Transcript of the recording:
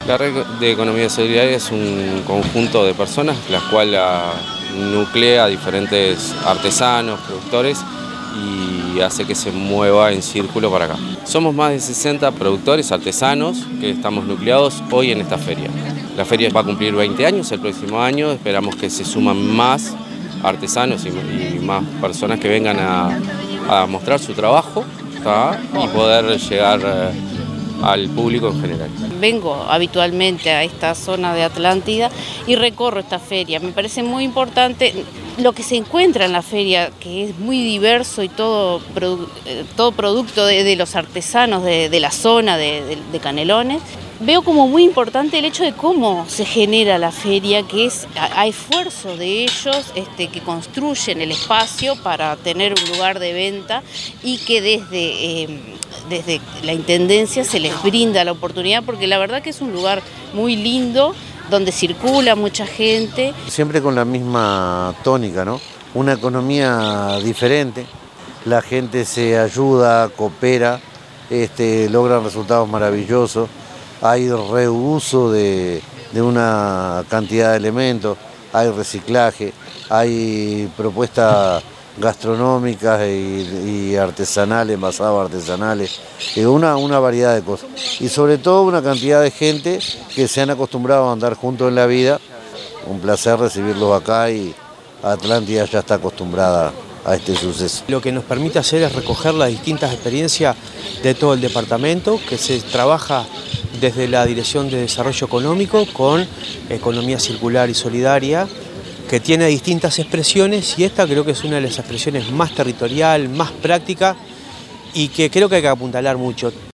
La red de economía solidaria es un conjunto de personas, las cuales nuclea a diferentes artesanos, productores y hace que se mueva en círculo para acá. Somos más de 60 productores, artesanos, que estamos nucleados hoy en esta feria. La feria va a cumplir 20 años el próximo año, esperamos que se suman más artesanos y más personas que vengan a mostrar su trabajo, ¿tá? Y poder llegar al público en general. Vengo habitualmente a esta zona de Atlántida y recorro esta feria. Me parece muy importante lo que se encuentra en la feria, que es muy diverso y todo producto de los artesanos de la zona de Canelones. Veo como muy importante el hecho de cómo se genera la feria, que es a esfuerzo de ellos que construyen el espacio para tener un lugar de venta y que desde la Intendencia se les brinda la oportunidad, porque la verdad que es un lugar muy lindo, donde circula mucha gente. Siempre con la misma tónica, ¿no? Una economía diferente, la gente se ayuda, coopera, logran resultados maravillosos. Hay reuso de una cantidad de elementos, hay reciclaje, hay propuestas gastronómicas y artesanales, envasados artesanales, una variedad de cosas. Y sobre todo una cantidad de gente que se han acostumbrado a andar juntos en la vida. Un placer recibirlos acá y Atlántida ya está acostumbrada a este suceso. Lo que nos permite hacer es recoger las distintas experiencias de todo el departamento, que se trabaja desde la Dirección de Desarrollo Económico con economía circular y solidaria, que tiene distintas expresiones, y esta creo que es una de las expresiones más territorial, más práctica, y que creo que hay que apuntalar mucho.